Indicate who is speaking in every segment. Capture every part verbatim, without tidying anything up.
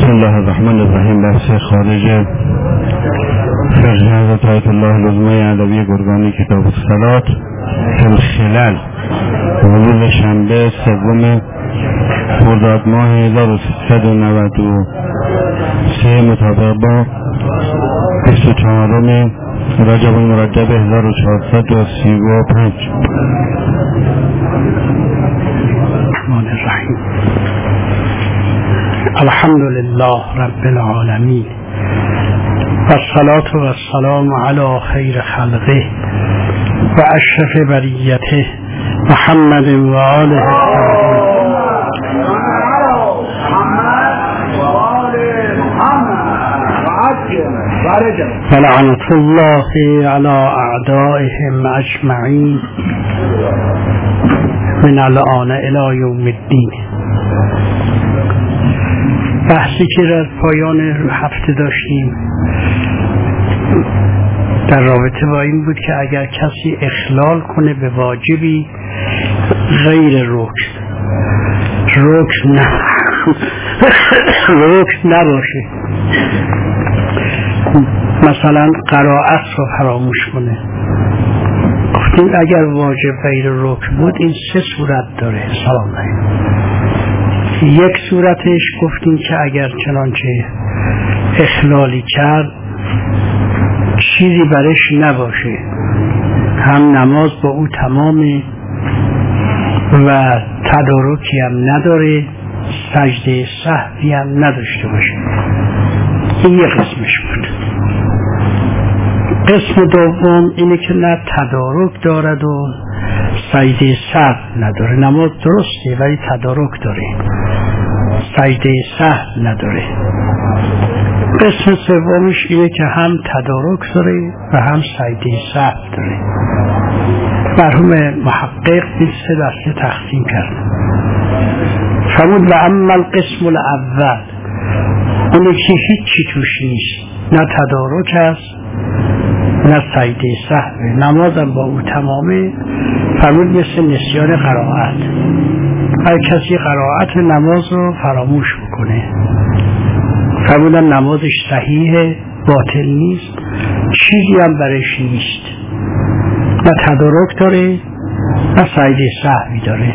Speaker 1: بسم الله الرحمن الرحیم. بحث خارج فقه حضرت آیت الله العظمای علوی گرگانی کتاب الصلات فی الخلل، روز شنبه سوم خرداد ماه هزار و سیصد و نود و سه مطابق با بیست و چهارم رجب المرجب هزار و چهارصد و سی و پنج.
Speaker 2: الرحمن الرحیم. الحمد لله رب العالمین و الصلاة و السلام علی خیر خلقه و اشرف بریته محمد و آله و لعنت الله علی اعدائهم اجمعین من الان الی یوم الدین. بحثی که در پایان هفته داشتیم در رابطه با این بود که اگر کسی اخلال کنه به واجبی غیر رکن رکن نه رکن نباشه، مثلا قرائت رو فراموش کنه، گفتیم اگر واجب غیر رکن بود این سه صورت داره. سلام علیکم. یک صورتش گفتیم که اگر چنانچه اخلالی کرد چیزی برش نباشه، هم نماز با او تمامه و تدارکی هم نداره، سجده سهوی هم نداشته باشه. این یک قسمش بود. قسم دوم اینه که نه تدارک دارد و سجده سهو نداره، نماز درسته ولی تدارک داره، سجده سهو نداره. قسم سومش اینه که هم تدارک داره و هم سجده سهو داره. مرحوم محقق این سه دسته تقسیم کرد. فرمود و اما القسم الاول، اونه که هیچی توش نیست، نه تدارک است نه سجده سهو، نمازم با او تمامه. فرمود مثل نسیان قرائت، هر کسی قرائت نماز رو فراموش بکنه فرمودن نمازش صحیحه، باطل نیست، چیزی هم برش نیست، نه تدارک داره نه سجده سهوی داره.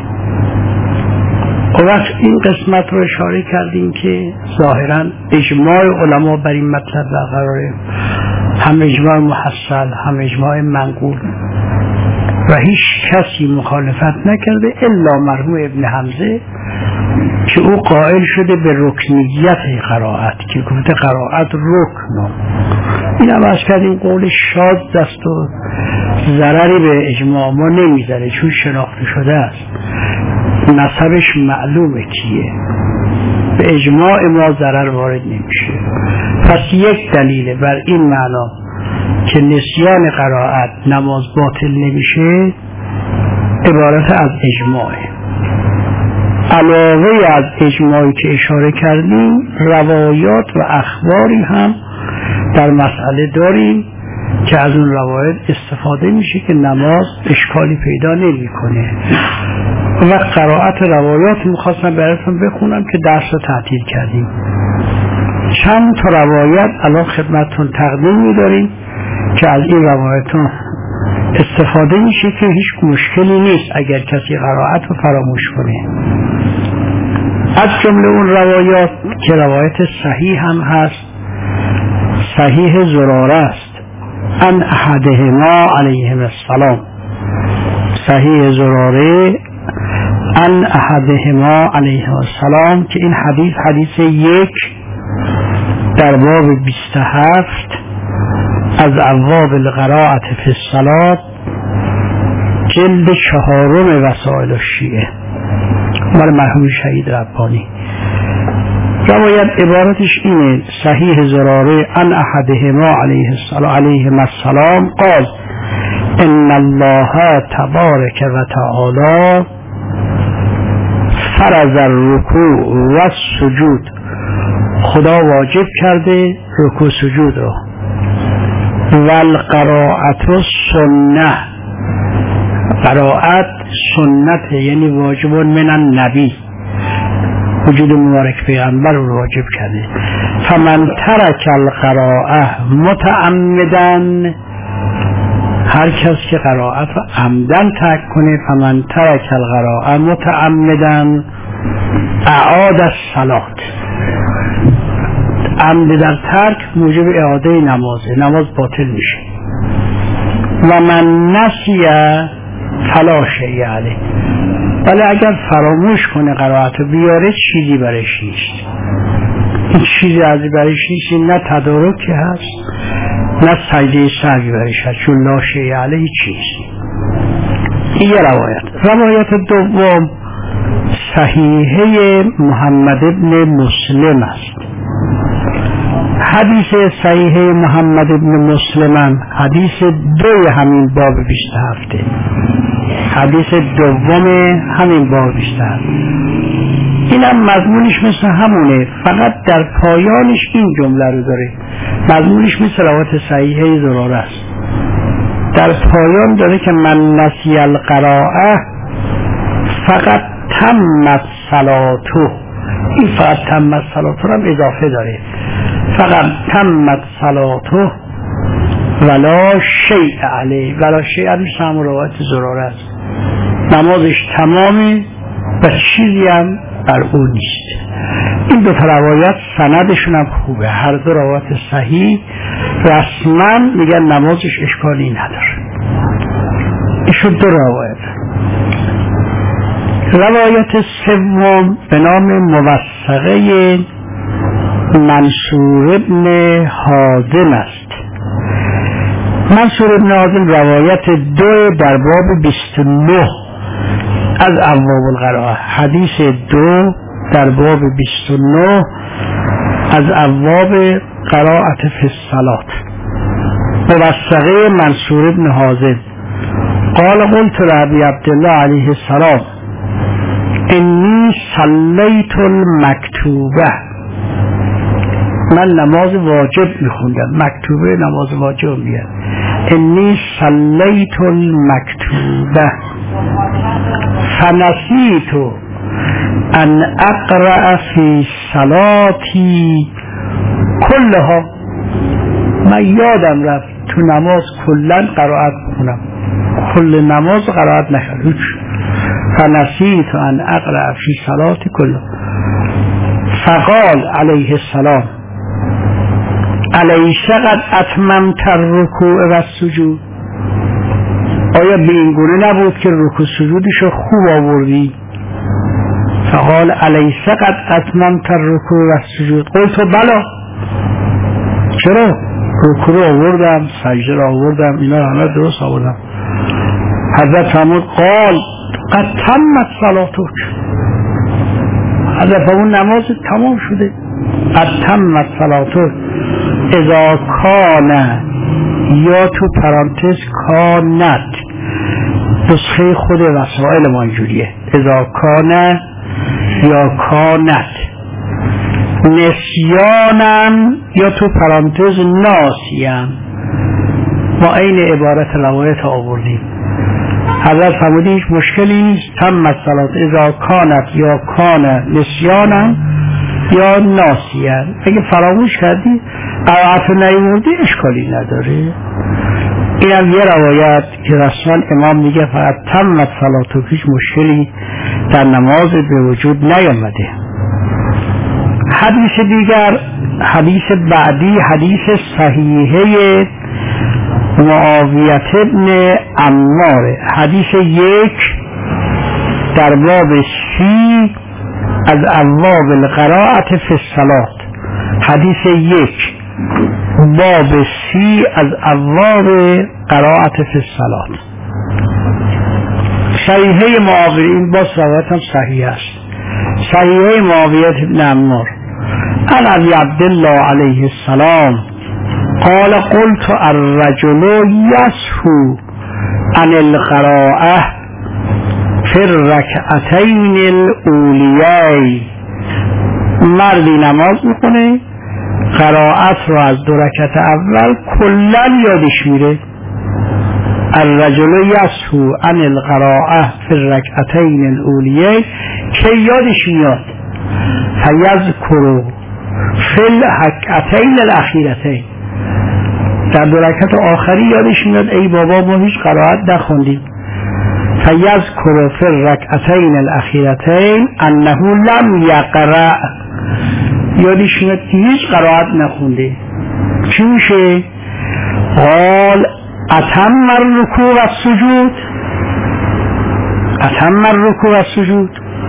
Speaker 2: و وقت این قسمت رو اشاره کردیم که ظاهرا اجماع علما بر این مطلب برقراره، هم اجماع محصل هم اجماع منقول و هیچ کسی مخالفت نکرده الا مرحوم ابن حمزه که او قائل شده به رکنیت قرائت، که گفته قرائت رکن. این هم از کردیم قول شاذ دست و ضرری به اجماع ما نمیذاره چون شناخته شده است، نسبش معلومه کیه، به اجماع ما ضرر وارد نمیشه. پس یک دلیل بر این معنا که نسیان قرائت نماز باطل نمیشه عبارت از اجماعه. علاوه از اجماعی که اشاره کردیم روایات و اخباری هم در مسئله داریم که از اون روایات استفاده میشه که نماز اشکالی پیدا نمی کنه. و قرائت روایات میخواستم براتون بخونم که درس رو تعطیل کردیم. چند تا روایت الان خدمتتون تقدیم می‌داریم که از این روایتون استفاده میشه که هیچ مشکلی نیست اگر کسی قرائت رو فراموش کنه. از جمله اون روایات که روایت صحیح هم هست، صحیح زراره است، ان احدهما علیهم السلام، صحیح زراره ان احدهما علیه السلام، که این حدیث حدیث یک در باب بیست و هفت از ابواب القرائت فی الصلاة، جلد چهارم وسائل الشیعه مال مرحوم شهید ربانی. روایت عبارتش اینه: صحیح زراره ان احدهما علیه السلام علیه السلام قال ان الله تبارک و تعالی فرض الرکوع و السجود، خدا واجب کرده رکوع سجود رو، و القرائت سنه، قرائت سنت یعنی واجب من النبی، وجود مبارک پیغمبر رو واجب کرده. فمن ترک القراءه متعمدن، هر کس که قرائت رو عمدن ترک کنه، فمن ترک القراءه متعمدن اعاد الصلات، عمد در ترک موجب اعاده نمازه، نماز باطل میشه. و من نسی فلا شیء علیه، ولی اگر فراموش کنه قرائت رو بیاره چیزی برش نیست، این چیزی ازی برش نیست، این نه تدارکی هست نه سجده سهوی برش هست، چون لا شیء علیه چیزی. این یه روایت. روایت دوم صحیحه محمد ابن مسلم است. حدیث صحیحه محمد ابن مسلم حدیث دو همین باب بیست و هفته، حدیث دوم همین باب بیست و هفت. اینم مضمونش مثل همونه، فقط در پایانش این جمله رو داره. مضمونش مثل روایت صحیحه زراره است، در پایان داره که من نسی القراءه فقط تمت صلاته. این فقط تمت صلاته هم اضافه داره، فقط تمت صلاته ولا شیء علیه، ولا شیء علیه هم روایت زراره است، نمازش تمامه و چیزی هم بر او نیست. این دو تا روایت سندشون هم خوبه، هر دو روایت صحیح، رسما میگن نمازش اشکالی نداره. ایشون دو روایت. روایت سوم به نام موثقه منصور ابن حازم است. منصور ابن حازم روایت دو در باب بیست و نه از ابواب القراءه، حدیث دو در باب بیست و نه از ابواب قراءت فی الصلات. موثقه منصور ابن حازم قال قلت لأبي عبدالله علیه السلام انی صلیت المکتوبه، من نماز واجب میخوندم، مکتوبه نماز واجب میگن، انی صلیت المکتوبه فنسیت ان اقرأ فی صلاتی کلها، من یادم رفت تو نماز کلن قرائت بکنم، کل نماز قرائت نکردم. فنسیت ان اقرأ فی صلاتی کلها. فقال علیه السلام الیس قد اتممت الرکوع و السجود، آیا به این گونه نبود که رکوع سجودشو خوب آوردی؟ فقال الیس قد اتممت الرکوع و السجود، قلت بلا، چرا؟ رکوع رو آوردم، سجده رو آوردم، اینا همه درست آوردم. حضرت فرمود قال قد تمت صلاتک، حضرت فرمود نماز تمام شده. قد تمت صلاتک اذا کان، یا تو پرانتز کانت، نسخه خود وسائل ما اینجوریه، اذا کان یا کانت، نسیانم یا تو پرانتز ناسیم، ما این عبارت روایت آوردیم. حضرت فرمودی هیچ مشکلی نیست، تمت صلات اذا کانت یا کان نسیانم یا ناسیان، اگه فراموش کردی قرائت نیوردی اشکالی نداره. این هم یه روایت که رسما امام میگه فقط تمت صلات و هیچ مشکلی در نماز به وجود نیامده. حدیث دیگر، حدیث بعدی حدیث صحیحه معاویه ابن عمار، حدیث یک در باب سی از ابواب القراءة فی الصلاة، حدیث یک باب سی از ابواب قراءة فی الصلاة. صحیحه معاویه، این باز روایت هم صحیح است، صحیحه معاویه ابن عمار عن ابی عبدالله علیه السلام قال قلت الرجل یسهو عن القراءة فی الرکعتین الاولیین، مردی نماز میکنه قرائت رو از دو رکعت اول کلن یادش میره. الرجل یسهو عن القراءة فی الرکعتین الاولیین، که یادش میاد فیذکر فی الرکعتین الاخیرتین، در دو رکعت آخری یادش میاد ای بابا ما هیچ قرائت نخوندیم. فیذکر فی الرکعتین الاخیرتین انه لم یقرأ، یادش میاد که هیچ قرائت نخونده. چی میشه؟ قال اتم الرکوع و السجود، اتم الرکوع و السجود،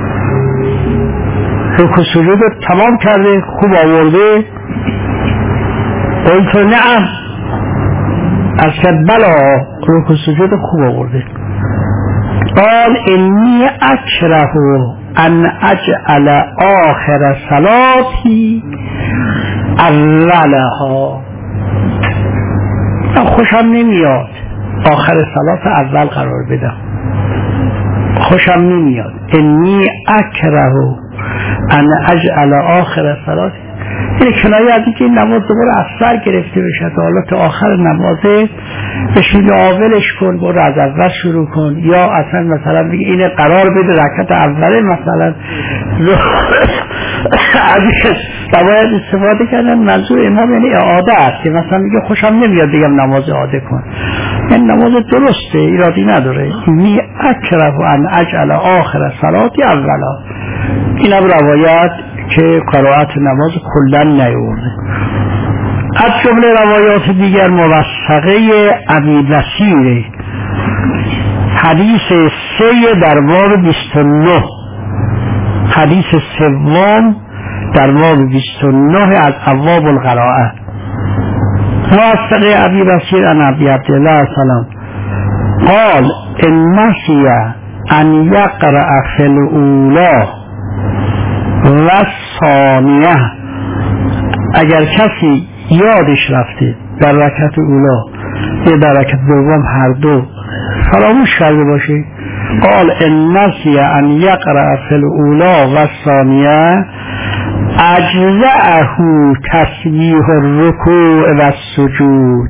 Speaker 2: رکوع سجود رو تمام کرده، خوب آورده. قلت نعم، ارشد بلا، رکوع سجود خوب آورده. قال انی اکره ان اجعل آخر صلاتی اولها، خوشم نمیاد آخر صلات اول قرار بدم، خوشم نمیاد. انی اکره ان اجعل آخر صلات، این کنایه از اینکه این نماز دوباره از سر گرفته بشه تا حالا تا آخر نمازه بهش میگه آولش کن، برو از اول شروع کن، یا اصلا مثلا میگه این قرار بده رکعت اوله مثلا از باید استفاده کردن. منظور امام یعنی اعاده است که مثلا میگه خوشم نمیاد بگم نماز اعاده کن، این نماز درسته ایرادی نداره. می اکره ان اجعل آخر صلاتی اولا، این هم روایت که قرائت نماز کلا نیورده. از جمله روایات دیگر موثقه ابی بصیر حدیث سه در باب بیست و نه، حدیث سوم در باب بیست و نه از ابواب القراءه. موثقه ابی بصیر عن ابی عبدالله سلام قال ان نسی ان یقرأ فی الاولی و ثانیه، اگر کسی یادش رفته در رکعت اولا یا در رکعت دوم هر دو فراموش کرده باشه، قال ان نسی ان یقرأ فی الاولی و ثانیه اجزأه تسبیح الرکوع و السجود،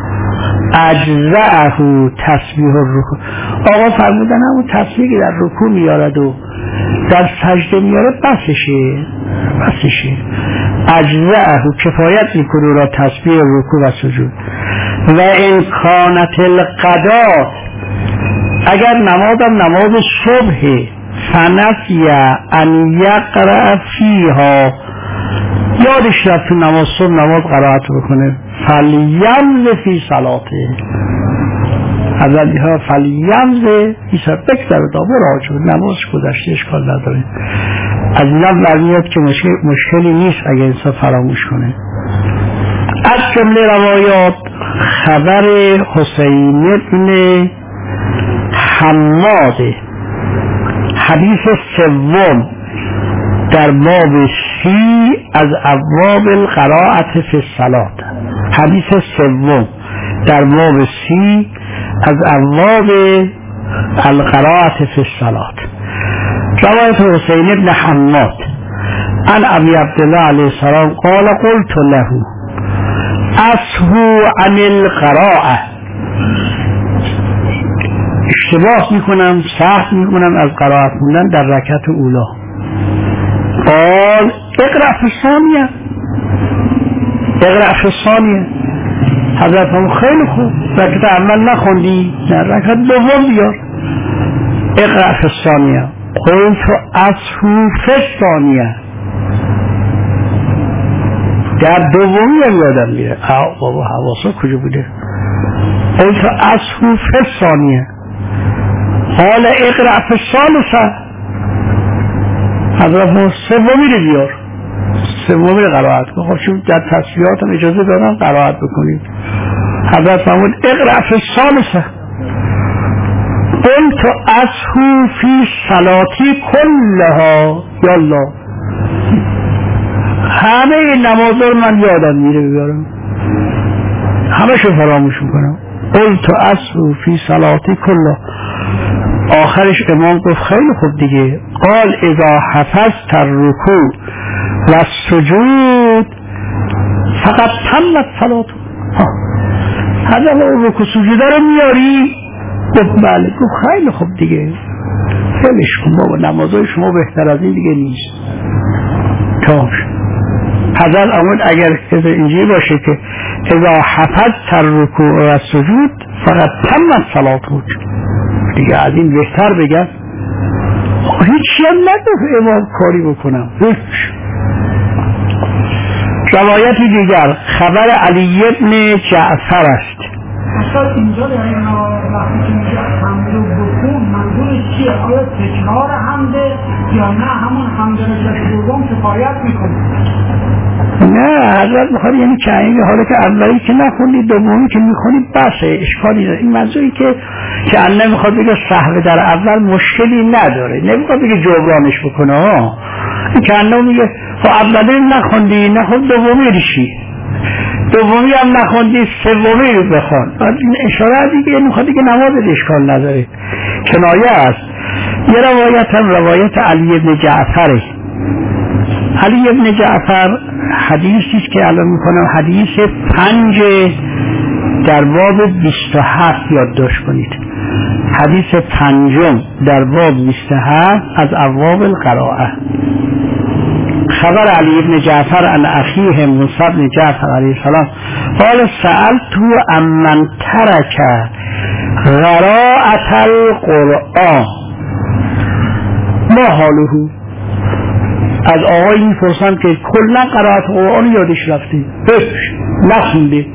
Speaker 2: اجزأه تسبیح الرکوع. آقا فرمودن همون تسبیحی در رکوع میارد و در سجده میاره بسشه بسشه اجزأه کفایت میکنه را تسبیح رکوع و سجود. و ان کانت القضاء، اگر نمازم نماز صبح فنسی ان یقرأ فیها، یادش رفت تو نماز صبح نماز قرائت بکنه، فلیمز فی صلاته، حضرت ها فلیمز ایسا بکتر دابر آجود، نماز گذشته اشکال نداره. از اینم برمیاد که مشکل مشکلی نیست اگر انسان فراموش کنه. از جمله روایات خبر حسین ابن حماد حدیث سوم در باب سی از ابواب القراءة فی الصلاة، حدیث سوم در باب سی از ابواب القراءة فی الصلاة. روایت حسین ابن حماد عن ابی عبدالله علیه السلام قال قلت له اسهو عن القراءة، اشتباه میکنم سهو میکنم از قرائت خوندن در رکعت اولا. قال اقرأ فی الثانیه، اقرأ فی الثانیه. حضرت هم خیلی خوب، رکعت اول نخوندی در رکعت دوم بیار، اقرأ فی الثانیه. قلت اسهو فی الثانیه، در دومی هم یادم میره، آه بابا حواسا کجا بوده. قلت اسهو فی الثانیه. قال اقرأ فی الثالثه، حضرت ما سومی رو بیار، سومی رو قرائت کن. خب چون در تصویحات هم اجازه دارم قرائت بکنید. حضرت فرمود اقرأ فی الثالثه. قلت اسهو فی صلاتی کلها، یالله همه این نمازها رو من یادم میره بیارم، همه شو فراموش میکنم. قلت اسهو فی صلاتی کلها. آخرش امام گفت خیلی خوب دیگه، قال اذا حفظت الرکوع و السجود فقط تمت صلات. حضرت اون رکوع سجوده رو میاری؟ گفت بله. گفت خیلی خوب دیگه، خیلیش کن بابا، نمازهای شما بهتر از این دیگه نیست. تا حضرت آمد اگر اینجوری باشه که اذا حفظت الرکوع و سجود فقط تمت صلات بود دیگه، از این بهتر بگم هیچی هم نگفت امام کاری بکنم. هیچ. روایت دیگر خبر علی ابن جعفر است.
Speaker 3: اصلا اینجا در این وقتی که میگه حمد و بکون منظور چیه؟ آیا تکرار حمده یا نه همون حمد رجت دوم کفایت میکنه؟
Speaker 2: نه حضرت میخواد یعنی که این حالا که اولی که نخوندی دومی که میخونی بسه اشکالی داره. این منظوری که که انه میخواد بگه صحبه در اول مشکلی نداره، نمیخواد بگه جبرانش بکنه. ها این که انه میگه خب اولی نخوندی نه خب دومی ریشی، دومی هم نخوندی سومی رو بخوان. این اشاره دیگه یعنی میخواد دیگه نماز اشکال نداره، کنایه است. یه روایت هم روایت علی ابن جعفره. علی ابن جعفر حدیثی است که الان میکنم حدیث پنج در باب بیست و هفت یادداشت کنید. حدیث پنجم در باب بیست و هفت از ابواب القراءه. خبر علی ابن جعفر عن اخیه موسی بن جعفر علیه السلام قال سألت عمن ترک قراءة القرآن ما حاله. از آقایی میپرسم که کلا قرائت قرآن یادش رفته نخونده.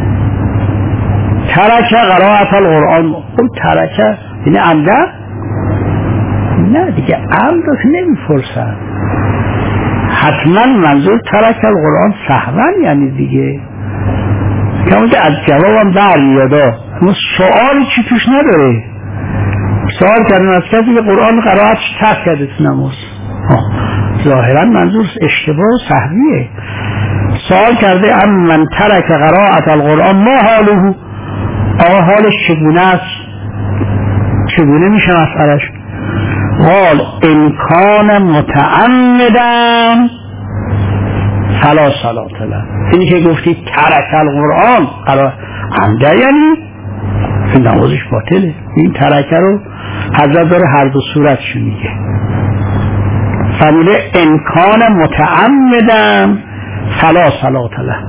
Speaker 2: ترک قرائت القرآن. اون ترک یعنی عمده؟ نه دیگه عمدش نمیپرسم. حتما منظور ترک القرآن سهوا یعنی دیگه کمی که از جوابم برمیاده، اما سؤالی چی توش نداره. سؤال کردن از کسی که قرآن قرائتش ترک کرده تو نماز، ظاهرا منظور اشتباه و سهویه. سوال کرده ام من ترک قرائت القرآن ما حاله، آقا حالش چگونه است، چگونه میشه مسئلهش؟ قال ان کان متعمدا فلا صلاة له. اینی که گفتی ترک القرآن قرائت عمده یعنی این نمازش باطله. این ترکه رو حضرت داره هر دو صورتشو میگه. فرموده امکان متعمدم فلا صلاة له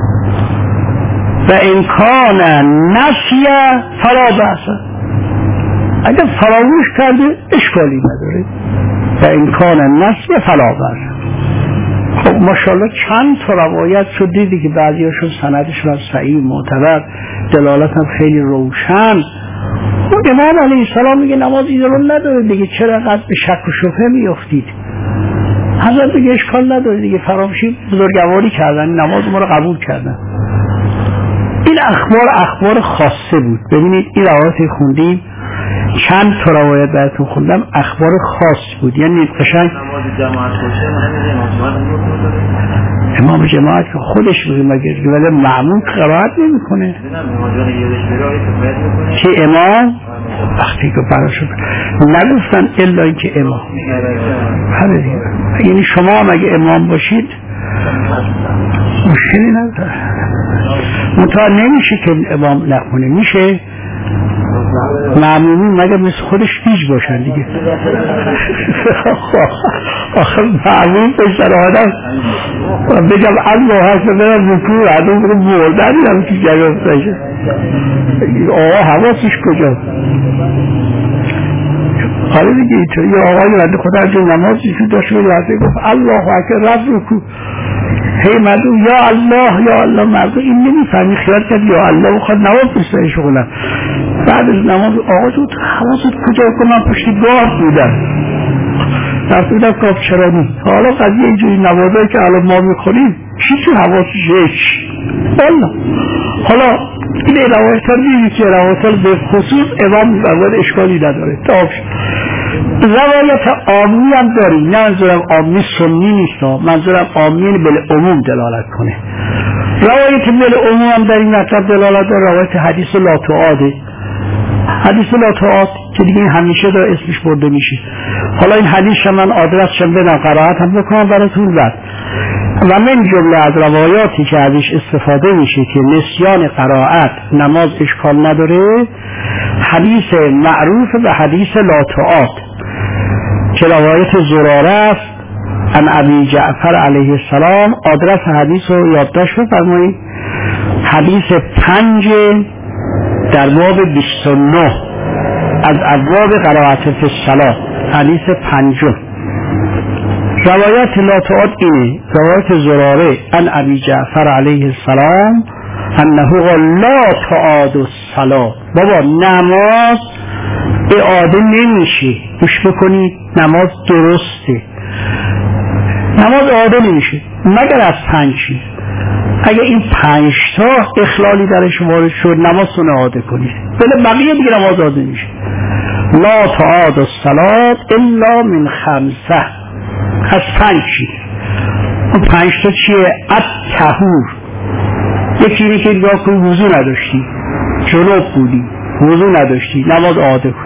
Speaker 2: و امکان نسی فلا بأس. اگر فراموش کرده اشکالی نداره. و امکان نسی فلا بأس. خب ماشاءالله چند تا روایت شد دیدی که بعضی هاشون سندش را صحیح معتبر، دلالت هم خیلی روشن. اون امام علیه السلام میگه نماز ایدرون نداره دیگه، چرا قد به شک و شبهه میافتید؟ حضرت بگه اشکال نداره دیگه، فراموشی بزرگواری کردن، نماز ما رو قبول کردن. این اخبار اخبار خاصه بود. ببینید این روایت خوندیم، چند تا روایت براتون خوندم، اخبار خاص بود. یعنی قشنگ
Speaker 4: نماز جماعت باشه
Speaker 2: امام جماعت که خودش بگه مگه ولی معموم قرائت نمیکنه که امام وقتی که براشون نگفتن الا اینکه امام. یعنی شما مگه امام باشید مشکلی نداره، منتها نمیشه که امام نکنه، میشه معمومی مگر مثل خودش پیش باشن دیگه. آخه معموم پشتر آدم بگم الله هست برم رکوع عدو برم مردن هم که جگه افتاشه آقا حواسش کجا؟ حالا دیگه اینطور یه آقای رد خدا از نمازی که داشت رو رده گفت الله اکبر رفت رکوع، هی مردم یا الله یا الله، مردم این نمیفهمی خیال کرد یا الله بخواد نماز بسته شغلم. بعد از نماز آقا تو حواست کجا کنم پشت گاه بودم رفت بودم کافچرانی. حالا قضیه اینجوری نمازهایی که الان ما میخونیم چی تو حواسش هیچ والله. حالا این روایت ها دیدی که روایت ها به خصوص امام روایت اشکالی نداره. تاب روایت عامی هم داریم، نه منظورم عامی سنی نیست، منظورم عامی بالعموم دلالت کنه. روایت بالعموم هم در این مطلب دلالت داره. روایت حدیث لا تعاده، حدیث لا تعاد که دیگه همیشه داره اسمش برده میشه. حالا این حدیث من آدرس شم بدم قرائت هم بکنم براتون بعد. و من جمله از روایاتی که ازش استفاده میشه که نسیان قرائت نماز اشکال نداره، حدیث معروف به حدیث لا تعاد که روایت زراره است ان ابی جعفر علیه السلام. آدرس حدیث رو یادداشت بفرمایید. حدیث پنج در باب بیست و نه از ابواب قرائت فی الصلاة، حدیث پنجم. روایت لا تعد اینه، روایت زراره ان ابی جعفر علیه السلام انه قال لا تعاد الصلاة. بابا نماز اعاده نمیشه، گوش بکنید، نماز درسته، نماز اعاده نمیشه مگر از پنج چیز. اگه این پنج تا اخلالی درش وارد شد نمازتون اعاده کنید، ولی بقیه دیگه نماز اعاده نمیشه. لا تعاد الصلاة الا من خمسه، از پنج چیز. اون پنج تا چیه؟ الطهور، یکی اینه که نگاه کنی وضو نداشتی، جنوب بودی، وضو نداشتی، نماز اعاده کن.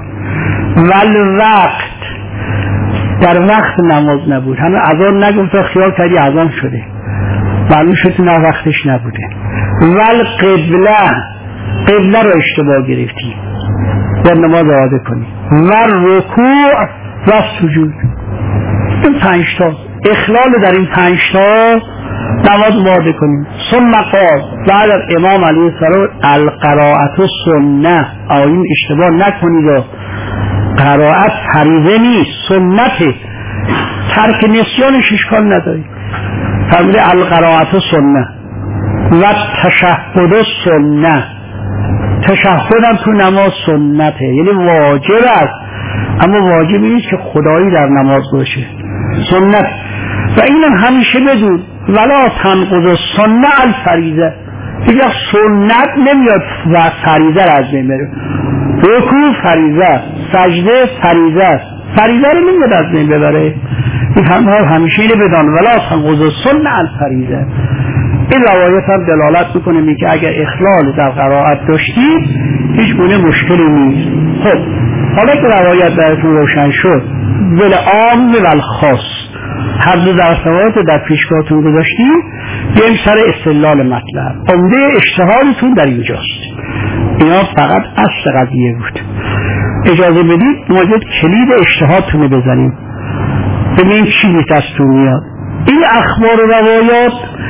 Speaker 2: والوقت، در وقت نماز نبود، همه اذان نگفت خیال کردی اذان شده، معلوم شد نه وقتش نبوده. والقبله، قبله رو اشتباه گرفتی، در نماز اعاده کنی. والرکوع و سجود، این پنج تا اخلال در این پنج تا نماز اعاده کنیم. ثم قال، بعد از امام علیه السلام القراءت سنه، آیین اشتباه نکنید، قراءت فریضه نیست، سنته، ترک نسیانش اشکال نداری. فرموده القراءت سنه و تشهد سنه، تشهد هم تو نماز سنته، یعنی واجب است اما واجب نیست که خدایی در نماز باشه، سنت. و اینم همیشه بدون ولا تنقض سنه الفریضه، دیگه سنت نمیاد و فریضه را از بین بره. رکوع فریضه، سجده فریضه، فریضه رو نمیاد از بین ببره. این هم همیشه اینه بدان ولا تنقض سنه الفریضه. این روایت هم دلالت میکنه میگه اگر اخلال در قرائت داشتید هیچ گونه مشکلی نیست. خب حالا که روایت براتون روشن شد، ول عام و خاص هر دو در روایت در پیشگاهتون گذاشتیم، بیایم سر استدلال مطلب. عمده اجتهادتون در اینجاست، اینا فقط اصل قضیه بود. اجازه بدید ما یک کلید اجتهادتون رو بزنیم ببینیم چی دستتون میاد. این اخبار و روایات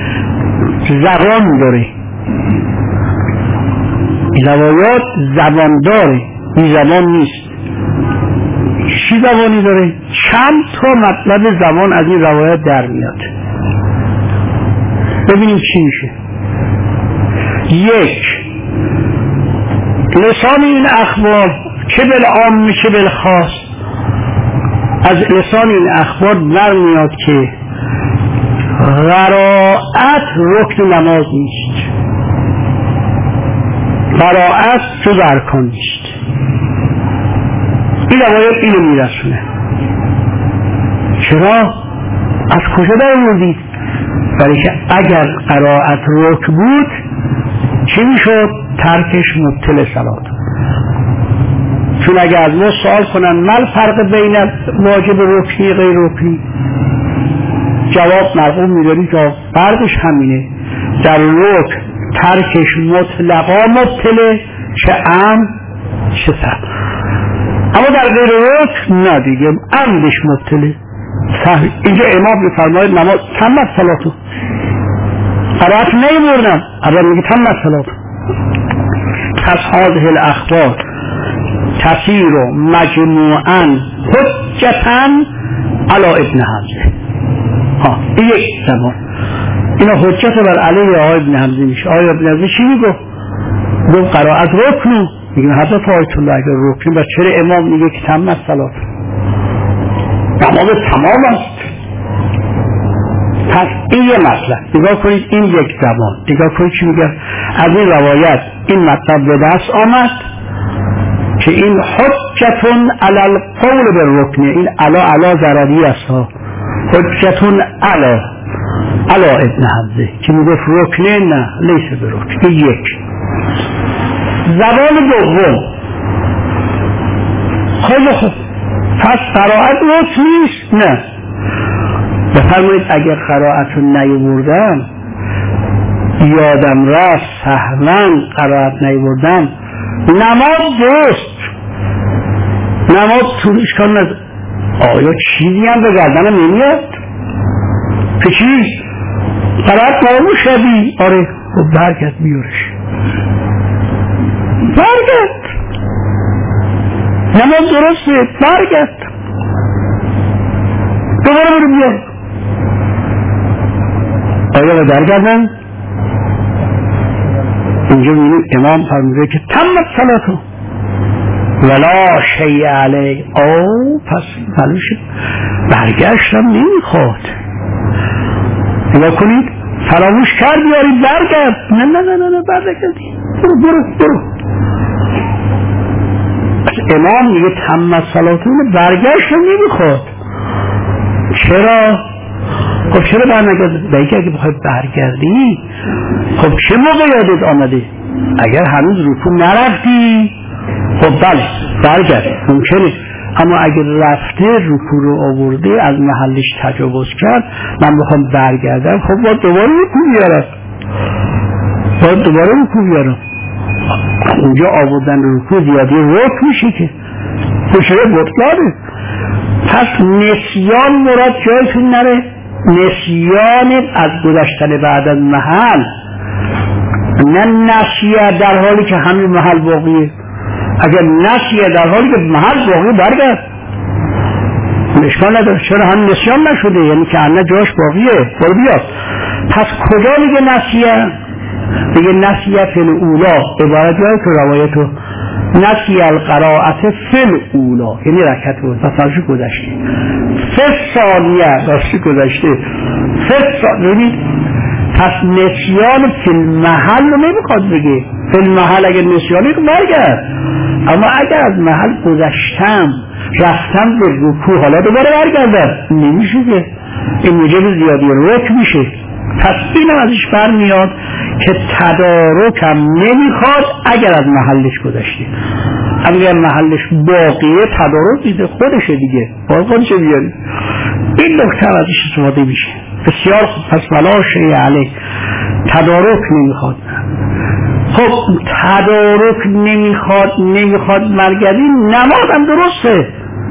Speaker 2: زبان داره، این روایات زبان داره، این زبان نیست. چی زبانی داره؟ چند تا مطلب زبان از این روایات در میاد. ببینیم چی میشه. یک، لسان این اخبار چه بالعام چه بالخاص، از لسان این اخبار در میاد که قرائت رکن نماز نیست، قرائت جز ارکان نیست. این روایت اینو میرسونه. چرا؟ از کجا در آوردید؟ برای که اگر قرائت رکن بود چی میشد؟ ترکش مبطل صلات. چون اگر از ما سوال کنن مال فرق بین واجب رکنی غیر رکنی، جواب مرغوب میداری که فرقش همینه، در رکن ترکش مطلقا مبطله، چه ام چه سهو. اما در غیر رکن نه دیگه، عمدش مبطله. اینجا امام بفرماید نماز تمت صلاتو، قرائت نیوردن اول میگه تمت صلاتو. پس هذه الاخبار تصیر مجموعاً حجتاً علی ابن حمزه. ها این یک زمان اینا حجت بر علیه آقای ابن حمزه میشه. آقای ابن حمزه چی میگو؟ گفت قرائت رکنو، میگه حضرت آیت الله اگر رکنی و چرا امام میگه که تمت صلات، نماز تمام است. پس این یه مطلب. نگاه کنید این یک زمان، نگاه کنید چی میگه. از این روایت این مطلب به دست آمد که این حجتون علی القول بالرکن، این علا علا ضرری است ها، حجتون علا علا ابن حمزه که میگه رکنه نه لیس برکن. یک زبان دوم، خیلی خوب، پس قرائت رکن نیست؟ نه. بفرمایید اگر قرائت رو نیاوردم، یادم رفت سهواً قرائت نیاوردم، نماز درست، نماز طولش کن نزد. آیا چیزی هم به گردنم نمیاد؟ که چی؟ طرف ناموش شدی. آره خب برگرد بیارش، برگرد، نماز درسته، برگرد دوباره برو بیار. آیا برگردن؟ اینجا میبینیم امام فرموده که تمت صلاتو ولا شیء علیه. او پس معلوم شد برگشتم نمیخواد. نگاه کنید فراموش کرد بیارید برگرد. نه نه نه نه برگردی، برو برو برو. امام میگه تمت صلاتو برگشتم نمیخواد. چرا؟ خب چرا برنگردی؟ بگه اگه بخوای برگردی خب چه موقع یادت آمده؟ اگر هنوز رکوع نرفتی خب بله برگرد ممکنه، اما اگر رفته رکوع رو آورده از محلش تجاوز کرد من بخوام برگردم خب باید دوباره رکوع بیارم، باید دوباره رکوع بیارم. اونجا آوردن رکوع زیادی رکوع میشه که خوشه بطلانه. پس نسیان مراد جایتون نره، نسیان از گذشتن بعد از محل، نه نسیه در حالی که همین محل باقیه. اگر نسیه در حالی که محل باقیه برگرد اشکال نداره. چرا هم نسیان نشده؟ یعنی که انه جاش باقیه، برو بیاد. پس کجا میگه نسیه؟ میگه نسیه فی الاولا، عبارت جایی که روایتو نسیه القراءت فی الاولا یعنی رکعت بود مثلا گذشته سه ثانیه راستی گذشته سه ثانیه. پس نسیان فی المحل رو نمیخواد بگه. فی المحل اگر نسیانی رو برگرد، اما اگر از محل گذشتم رفتم به رکوع حالا دوباره برگردم نمیشه که این موجب زیادی رکوع میشه. پس اینم ازش برمیاد که تدارکم نمیخواد اگر از محلش گذشته. اگر محلش باقیه تدارک دیده خودشه دیگه، باید خودشه بیاری. این نکته ازش استفاده میشه بسیار خوب. پس ولا شیء علیه، تدارک نمیخواد. خب تدارک نمیخواد نمیخواد مرگدی نماز هم درسته،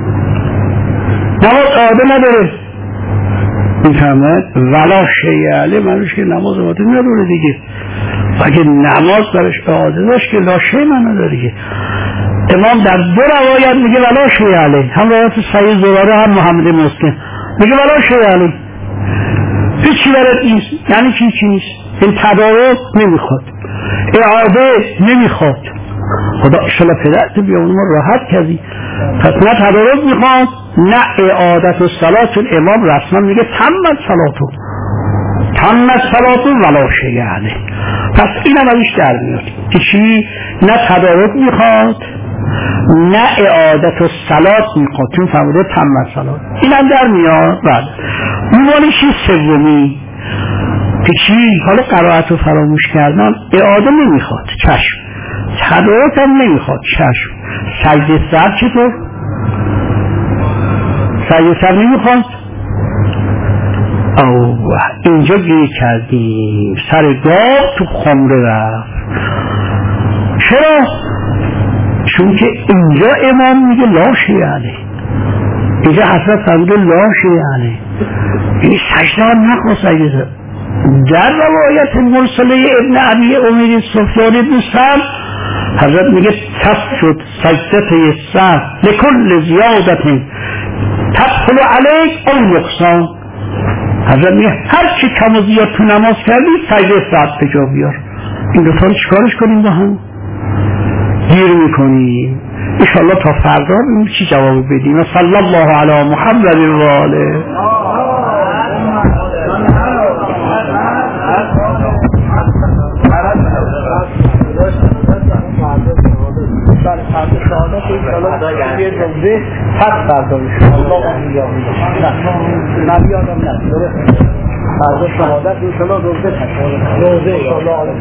Speaker 2: نماز عاده نداره. میفهمد ولا شیء علیه منوش که نماز عاده نداره دیگه. اگه نماز برش عاده داشت که لا شیء من نداره دیگه. امام در دو روایت میگه ولا شیء علیه، هم روایت صحیح زراره هم محمد مسلم میگه ولا شیء علیه، هیچی برات نیست. یعنی چی چی نیست؟ این تدارک نمیخواد، اعاده نمیخواد. خدا اشتالا پدرت بیامون ما راحت کردی. پس نه تدارک میخواد نه اعادت و صلات. امام رسما میگه تمت صلاتو تمت صلاتو ولا شیء علیه. پس اینم ازش در میاد که چی؟ نه تدارک میخواد نه اعادت و صلات میخواد، چون فرموده تمت صلات. اینم در میاد. بعد میوانشی سومی که چی؟ حالا قرائت رو فراموش کردن، اعاده نمیخواد چشم، تدارک هم نمیخواد چشم. سجده سر چطور؟ سجده سر نمیخواد. اوه اینجا گیری کردیم، سر گاه تو خمره رفت. چرا؟ چون که اینجا امام میگه لا شیء علیه، اینجا حضرت فرموده لا شیء علیه، این سجده هم نخواد. سجده در روایت مرسله ابن ابی امیر سفیان ابن سعد حضرت میگه تسجد سجده سهو لکل زیادت تدخل علیک او نقصان. حضرت میگه هر چی کم و زیاد تو نماز کردی سجده سهو به جا بیار. این دو تا رو چیکارش کنیم با هم؟ گیر میکنیم. انشاءالله تا فردا ببینیم چی جواب بدیم. صلی الله علی محمد و آله.
Speaker 4: شهادت انشاءالله یه روزه پس فردا انشاءالله نه بیادم نه درست فردا شهادت انشاءالله روزه پس روزه انشاءالله